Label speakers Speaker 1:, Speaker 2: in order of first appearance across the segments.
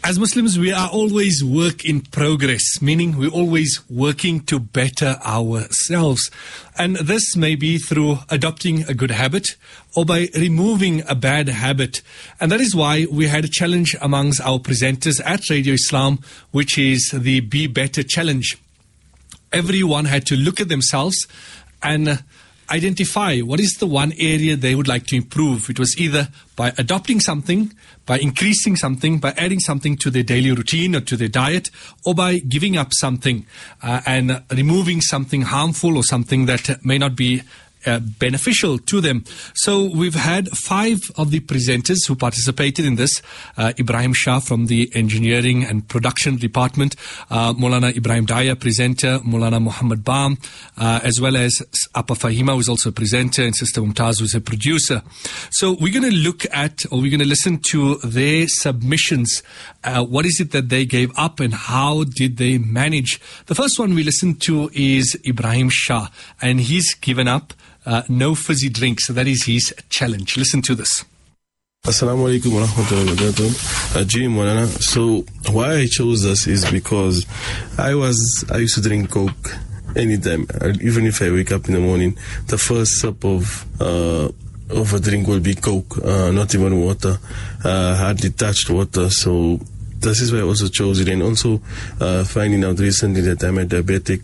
Speaker 1: As Muslims, we are always work in progress, meaning we're always working to better ourselves. And this may be through adopting a good habit or by removing a bad habit. And that is why we had a challenge amongst our presenters at Radio Islam, which is the Be Better Challenge. Everyone had to look at themselves and identify what is the one area they would like to improve. It was either by adopting something, by increasing something, by adding something to their daily routine or to their diet, or by giving up something and removing something harmful or something that may not be beneficial to them. So we've had 5 of the presenters who participated in this. Ibrahim Shah from the Engineering and Production Department, Maulana Ibrahim Daya, presenter, Maulana Muhammad Bam, as well as Appa Fahima, who is also a presenter, and Sister Mumtaz, who is a producer. So we're going to look at, or we're going to listen to their submissions. What is it that they gave up and how did they manage? The first one we listened to is Ibrahim Shah, and he's given up no fizzy drinks. So that is his challenge. Listen to this.
Speaker 2: Assalamu alaikum wa rahmatullahi wa barakatuh. So why I chose this is because I used to drink Coke anytime. Even if I wake up in the morning, the first sip of a drink will be Coke, not even water, hardly touched water. So this is why I also chose it. And also finding out recently that I'm a diabetic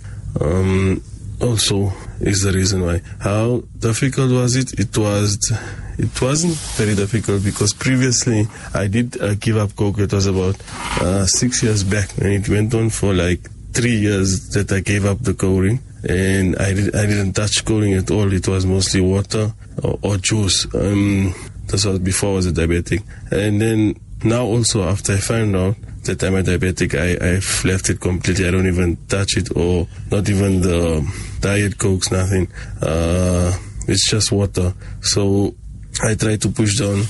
Speaker 2: also is the reason why. How difficult was it? It wasn't very difficult because previously I did give up Coke. It was about 6 years back, and it went on for like 3 years that I gave up the cold drink, and I didn't touch cold drink at all. It was mostly water or juice. This was before I was a diabetic. And then now also after I found out that I'm a diabetic, I've left it completely. I don't even touch it, or not even the diet Cokes, nothing. It's just water. So I try to push down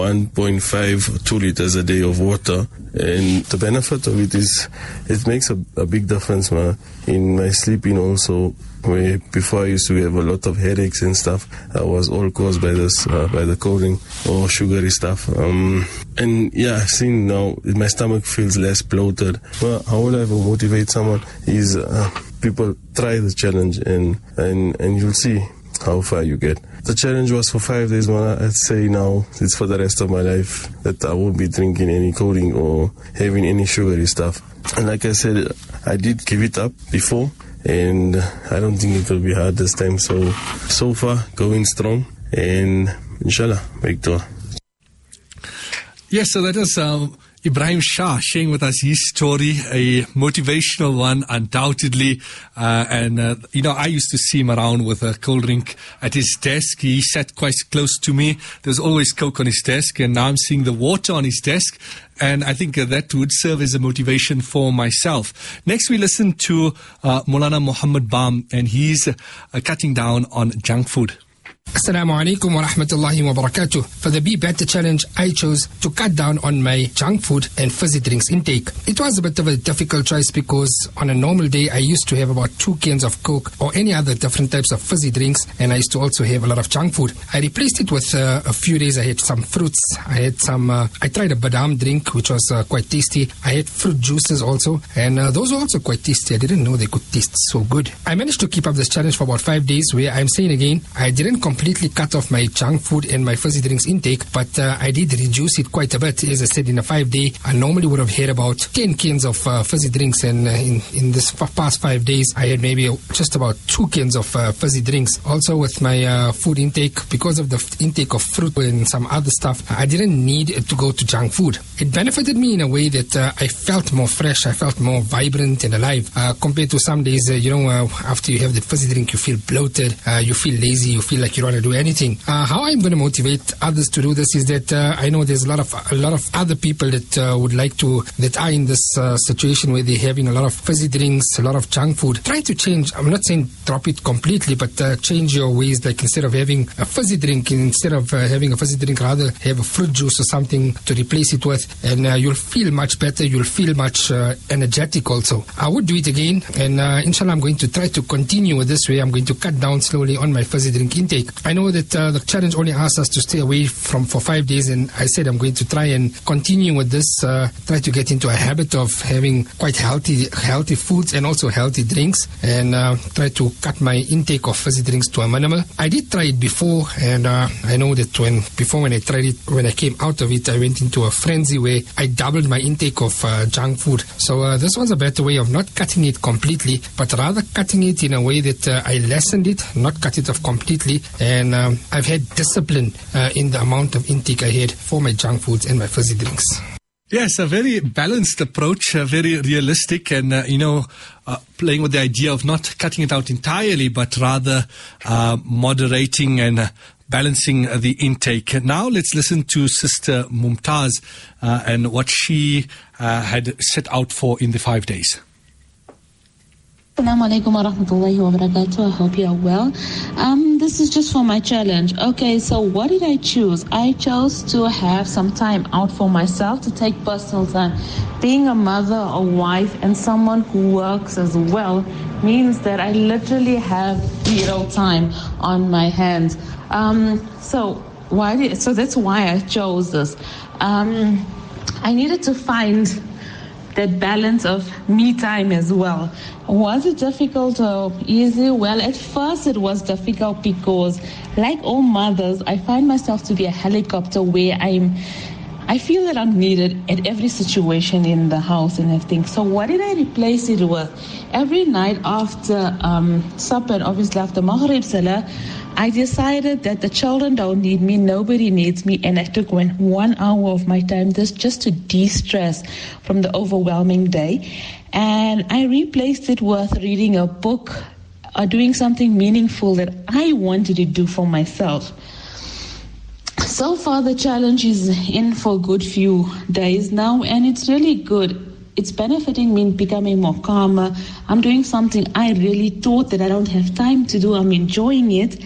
Speaker 2: 1.5, 2 liters a day of water. And the benefit of it is it makes a big difference in my sleeping also. Where before I used to have a lot of headaches and stuff, was all caused by this, by the cold drink or sugary stuff. And yeah, I've seen now my stomach feels less bloated. Well, how would I ever motivate someone is people try the challenge and you'll see how far you get. The challenge was for 5 days, man. I'd say now it's for the rest of my life that I won't be drinking any cold drink or having any sugary stuff. And like I said, I did give it up before, and I don't think it will be hard this time. So far, going strong, and inshallah, make dua.
Speaker 1: Yes, so that is Ibrahim Shah sharing with us his story, a motivational one, undoubtedly. I used to see him around with a cold drink at his desk. He sat quite close to me. There's always Coke on his desk, and now I'm seeing the water on his desk. And I think that would serve as a motivation for myself. Next, we listen to Maulana Muhammad Bam, and he's cutting down on junk food.
Speaker 3: Assalamu alaikum wa rahmatullahi wa barakatuh. For the Be Better Challenge, I chose to cut down on my junk food and fizzy drinks intake. It was a bit of a difficult choice because on a normal day, I used to have about 2 cans of Coke or any other different types of fizzy drinks, and I used to also have a lot of junk food. I replaced it with a few days. I had some fruits. I had some, I tried a badam drink, which was quite tasty. I had fruit juices also, and those were also quite tasty. I didn't know they could taste so good. I managed to keep up this challenge for about 5 days, where I'm saying again, I didn't completely cut off my junk food and my fizzy drinks intake, but I did reduce it quite a bit. As I said, in a 5 day, I normally would have had about 10 cans of fizzy drinks, and in this past 5 days, I had maybe just about 2 cans of fizzy drinks. Also with my food intake, because of the intake of fruit and some other stuff, I didn't need to go to junk food. It benefited me in a way that I felt more fresh, I felt more vibrant and alive, compared to some days, after you have the fizzy drink, you feel bloated, you feel lazy, you feel like you don't want to do anything. How I'm going to motivate others to do this is that I know there's a lot of other people that are in this situation where they're having a lot of fizzy drinks, a lot of junk food. Try to change. I'm not saying drop it completely, but change your ways. Like instead of having a fizzy drink, rather have a fruit juice or something to replace it with, and you'll feel much better. You'll feel much energetic also. I would do it again, and inshallah, I'm going to try to continue with this way. I'm going to cut down slowly on my fizzy drink intake. I know that the challenge only asks us to stay away for 5 days, and I said I'm going to try and continue with this, try to get into a habit of having quite healthy foods and also healthy drinks, and try to cut my intake of fizzy drinks to a minimal. I did try it before, and I know that when I tried it, when I came out of it, I went into a frenzy where I doubled my intake of junk food. So this was a better way of not cutting it completely, but rather cutting it in a way that I lessened it, not cut it off completely. And I've had discipline in the amount of intake I had for my junk foods and my fizzy drinks.
Speaker 1: Yes, a very balanced approach, very realistic, and playing with the idea of not cutting it out entirely, but rather moderating and balancing the intake. Now let's listen to Sister Mumtaz and what she had set out for in the 5 days.
Speaker 4: Assalamu alaikum wa rahmatullahi wa barakatuh. I hope you are well. This is just for my challenge. Okay, so what did I choose? I chose to have some time out for myself, to take personal time. Being a mother, a wife, and someone who works as well means that I literally have zero time on my hands. So that's why I chose this. I needed to find that balance of me time as well. Was it difficult or easy? Well, at first it was difficult because, like all mothers, I find myself to be a helicopter where I feel that I'm needed at every situation in the house and everything. So what did I replace it with? Every night after supper, and obviously after Maghrib Salah, I decided that the children don't need me, nobody needs me, and I took 1 hour of my time just to de-stress from the overwhelming day. And I replaced it with reading a book or doing something meaningful that I wanted to do for myself. So far the challenge is in for a good few days now, and it's really good. It's benefiting me in becoming more calmer. I'm doing something I really thought that I don't have time to do. I'm enjoying it.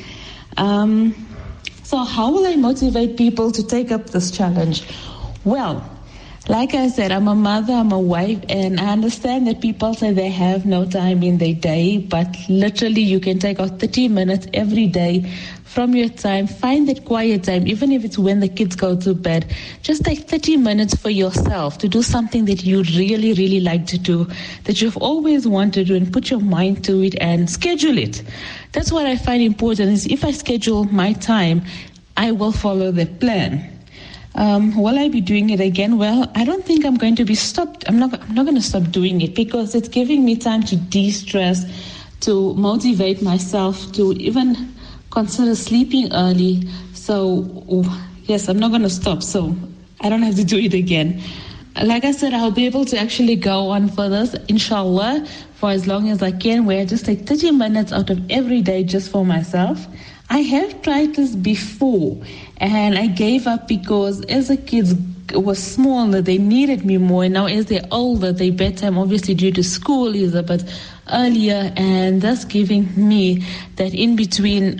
Speaker 4: So how will I motivate people to take up this challenge? Well, like I said, I'm a mother, I'm a wife, and I understand that people say they have no time in their day, but literally you can take out 30 minutes every day from your time. Find that quiet time, even if it's when the kids go to bed. Just take 30 minutes for yourself to do something that you really, really like to do, that you've always wanted to do, and put your mind to it and schedule it. That's what I find important, is if I schedule my time, I will follow the plan. Will I be doing it again? Well, I don't think I'm going to be stopped. I'm not going to stop doing it because it's giving me time to de-stress, to motivate myself, to even consider sleeping early. So, yes, I'm not going to stop. So I don't have to do it again. Like I said, I'll be able to actually go on for this, inshallah, for as long as I can, where I just take 30 minutes out of every day just for myself. I have tried this before, and I gave up because as the kids were smaller, they needed me more. And now as they're older, their bedtime, obviously due to school, is a bit earlier, and thus giving me that in between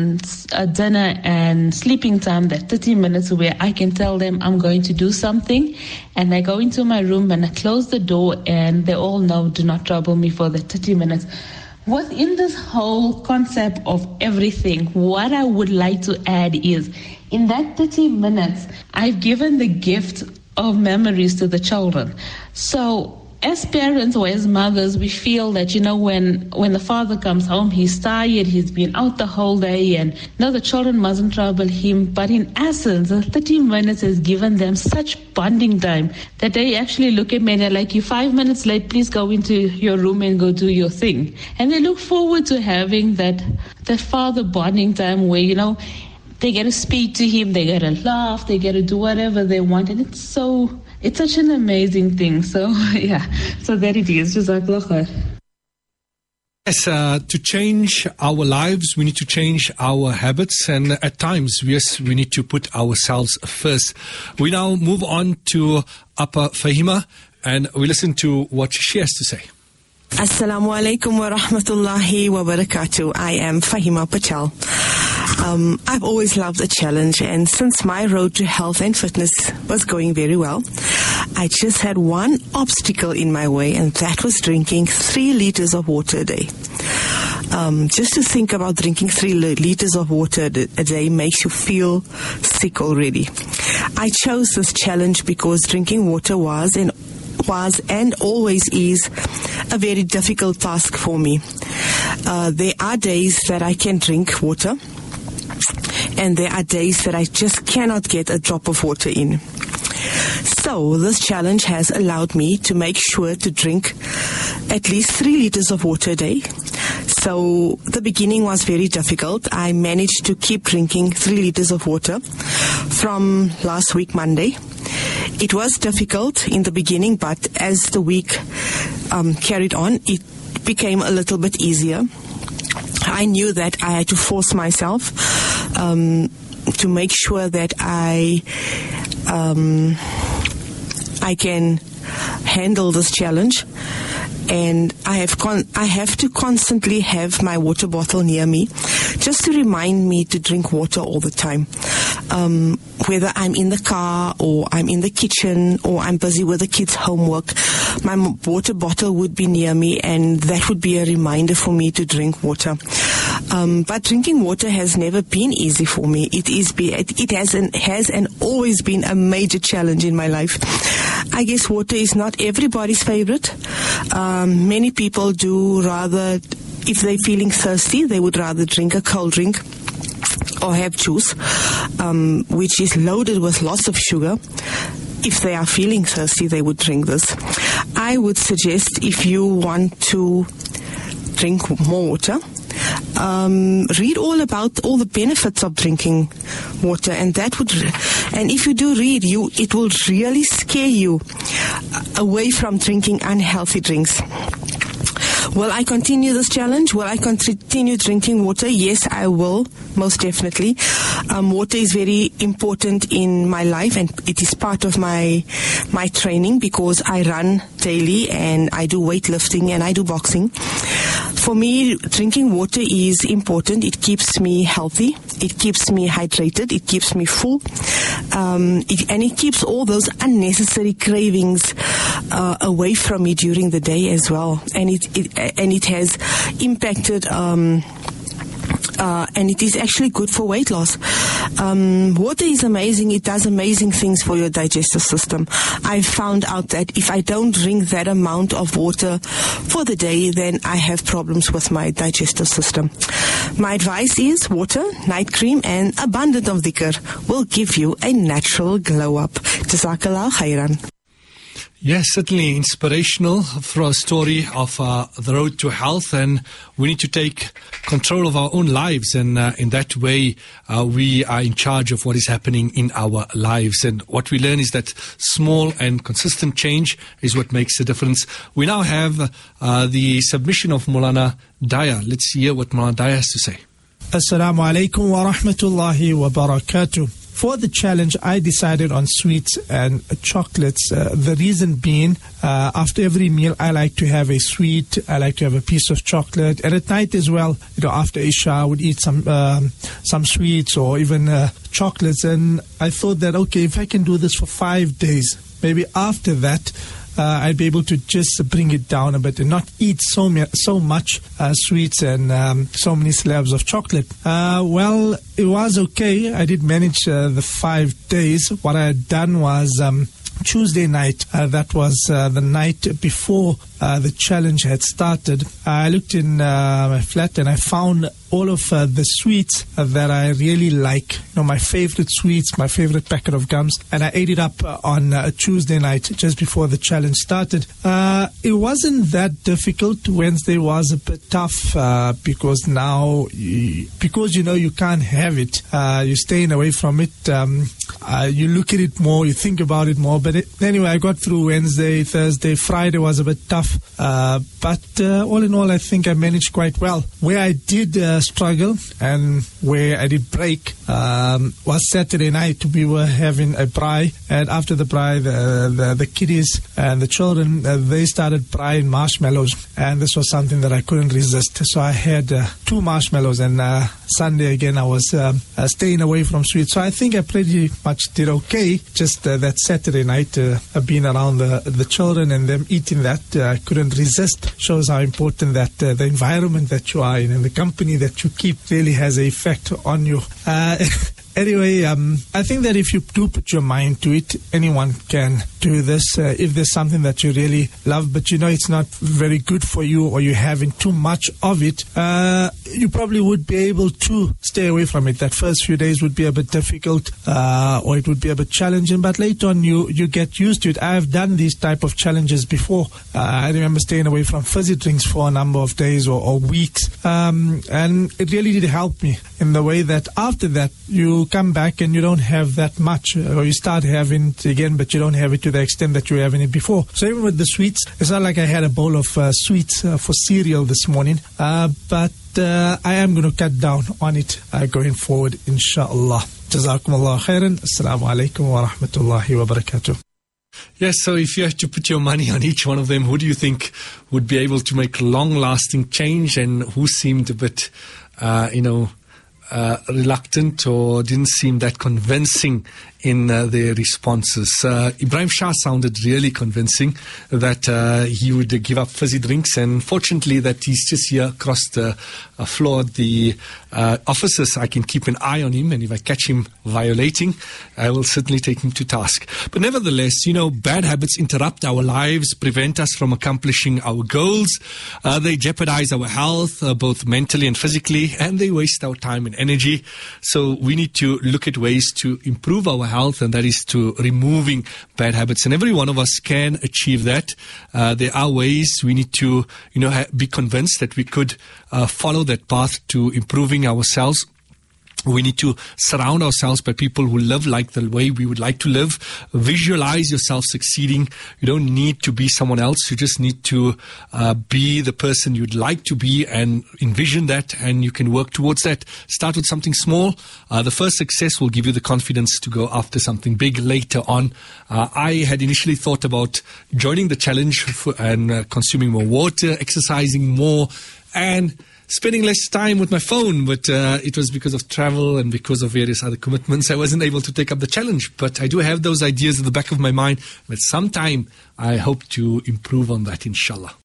Speaker 4: dinner and sleeping time, that 30 minutes where I can tell them I'm going to do something, and I go into my room and I close the door, and they all know, do not trouble me for the 30 minutes. Within this whole concept of everything, what I would like to add is, in that 30 minutes, I've given the gift of memories to the children. So as parents or as mothers, we feel that, when the father comes home, he's tired, he's been out the whole day, and the children mustn't trouble him. But in essence, the 30 minutes has given them such bonding time that they actually look at me and they're like, you're 5 minutes late, please go into your room and go do your thing. And they look forward to having that father bonding time where, they get to speak to him, they get to laugh, they get to do whatever they want. And it's such an amazing thing. So, yeah. So there it is. Jazakallah khair.
Speaker 1: Yes, to change our lives, we need to change our habits. And at times, yes, we need to put ourselves first. We now move on to Appa Fahima, and we listen to what she has to say.
Speaker 5: Assalamu alaikum wa rahmatullahi wa barakatuh. I am Fahima Patel. I've always loved the challenge, and since my road to health and fitness was going very well, I just had one obstacle in my way, and that was drinking 3 liters of water a day. Just to think about drinking 3 liters of water a day makes you feel sick already. I chose this challenge because drinking water was and always is a very difficult task for me. There are days that I can drink water, and there are days that I just cannot get a drop of water in. So this challenge has allowed me to make sure to drink at least 3 liters of water a day. So the beginning was very difficult. I managed to keep drinking 3 liters of water from last week, Monday. It was difficult in the beginning, but as the week carried on, it became a little bit easier. I knew that I had to force myself to make sure that I can handle this challenge. And I have to constantly have my water bottle near me, just to remind me to drink water all the time. Whether I'm in the car or I'm in the kitchen or I'm busy with the kids' homework, my water bottle would be near me, and that would be a reminder for me to drink water. But drinking water has never been easy for me. It has always been a major challenge in my life. I guess water is not everybody's favorite. Many people do rather, if they're feeling thirsty, they would rather drink a cold drink or have juice, which is loaded with lots of sugar. If they are feeling thirsty, they would drink this. I would suggest, if you want to drink more water, read all about all the benefits of drinking water, and if you do read, it will really scare you away from drinking unhealthy drinks. Will I continue this challenge? Will I continue drinking water? Yes, I will, most definitely. Water is very important in my life, and it is part of my training, because I run daily and I do weightlifting and I do boxing. For me, drinking water is important. It keeps me healthy. It keeps me hydrated. It keeps me full. And it keeps all those unnecessary cravings away from me during the day as well. And it has impacted and it is actually good for weight loss. Water is amazing. It does amazing things for your digestive system. I found out that if I don't drink that amount of water for the day, then I have problems with my digestive system. My advice is water, night cream, and abundance of dhikr will give you a natural glow up. Jazakallah khairan.
Speaker 1: Yes, certainly inspirational for a story of the road to health, and we need to take control of our own lives, and in that way we are in charge of what is happening in our lives. And what we learn is that small and consistent change is what makes a difference. We now have the submission of Maulana Daya. Let's hear what Maulana Daya has to say.
Speaker 6: Assalamu alaikum wa rahmatullahi wa barakatuh. For the challenge, I decided on sweets and chocolates. The reason being, after every meal, I like to have a sweet. I like to have a piece of chocolate, and at night as well. After Isha, I would eat some sweets or even chocolates. And I thought that, okay, if I can do this for 5 days, maybe after that, I'd be able to just bring it down a bit and not eat so much sweets and so many slabs of chocolate. Well, it was okay. I did manage the 5 days. What I had done was Tuesday night, that was the night before the challenge had started, I looked in my flat and I found all of the sweets that I really like. My favorite sweets, my favorite packet of gums, and I ate it up on Tuesday night just before the challenge started. It wasn't that difficult. Wednesday was a bit tough because now, because you can't have it, you're staying away from it. You look at it more, you think about it more. But anyway, I got through Wednesday, Thursday, Friday was a bit tough. But all in all, I think I managed quite well. Where I did struggle and where I did break was Saturday night. We were having a braai, and after the braai, the kiddies and the children, they started braai and marshmallows, and this was something that I couldn't resist. So I had 2 marshmallows, and Sunday again I was staying away from sweets. So I think I pretty much much did okay. Just that Saturday night, being around the children and them eating that, I couldn't resist. Shows how important that the environment that you are in and the company that you keep really has an effect on you. Anyway, I think that if you do put your mind to it, anyone can do this. If there's something that you really love, but you know it's not very good for you, or you're having too much of it, you probably would be able to stay away from it. That first few days would be a bit difficult, or it would be a bit challenging, but later on you get used to it. I've done these type of challenges before. I remember staying away from fizzy drinks for a number of days or weeks, and it really did help me in the way that after that you come back and you don't have that much, or you start having it again, but you don't have it to the extent that you were having it before. So even with the sweets, it's not like I had a bowl of sweets for cereal this morning, but I am going to cut down on it going forward, inshallah. Jazakumullah khairan. Assalamu alaikum wa rahmatullahi wa barakatuh.
Speaker 1: Yes, so if you had to put your money on each one of them, who do you think would be able to make long-lasting change, and who seemed a bit, reluctant or didn't seem that convincing in their responses? Ibrahim Shah sounded really convincing that he would give up fizzy drinks, and fortunately that he's just here across the floor at the offices. I can keep an eye on him, and if I catch him violating, I will certainly take him to task. But nevertheless, bad habits interrupt our lives, prevent us from accomplishing our goals. They jeopardize our health, both mentally and physically, and they waste our time and energy. So we need to look at ways to improve our health, and that is to removing bad habits. And every one of us can achieve that. There are ways. We need to, be convinced that we could follow that path to improving ourselves. We need to surround ourselves by people who live like the way we would like to live. Visualize yourself succeeding. You don't need to be someone else. You just need to be the person you'd like to be, and envision that, and you can work towards that. Start with something small. The first success will give you the confidence to go after something big later on. I had initially thought about joining the challenge and consuming more water, exercising more, and spending less time with my phone, but it was because of travel and because of various other commitments I wasn't able to take up the challenge. But I do have those ideas at the back of my mind, but sometime I hope to improve on that, inshallah.